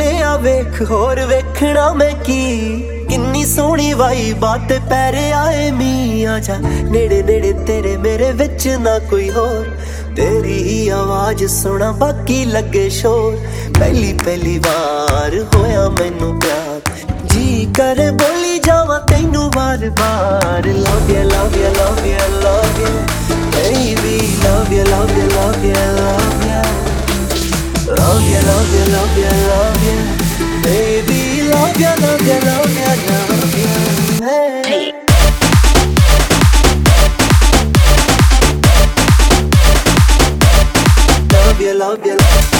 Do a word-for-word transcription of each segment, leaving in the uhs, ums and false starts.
आ वेख होर वेखना मैं की किन्नी सोहनी वाई बात पैरे आए मी आजा नेड़े नेड़े तेरे मेरे विच ना कोई होर तेरी ही आवाज सुना बाकी लगे शोर पहली पहली बार होया मैनू प्यार जी करे बोली जावा तैनू बार बार love you love you love you love you baby love you love you love you love you love you love you love you love you baby love you love you love you love you hey love you love you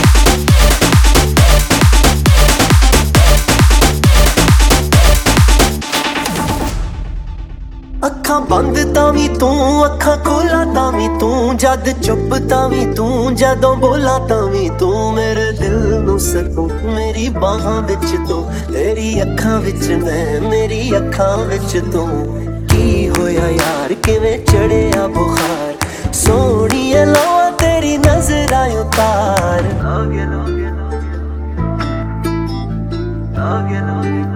अखां बंद तावी तू अखां खोला तावी तू जद चुप तावी तू जदों बोला तावी तू मेरे दिल नू सकूं मेरी बाहां विच तू तेरी अखां विच मैं मेरी अखां विच तू की होया यार किवें चढ़िया बुखार सोहणीए लौआ तेरी नजरां उतार love you love you love you love you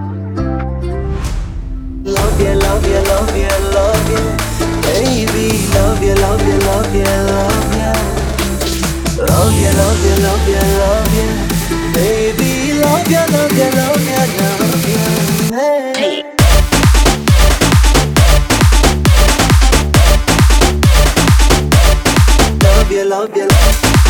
love you love you love you love you baby love you love you love you love you love you love you love you love you baby love you love you love you love you hey love you love you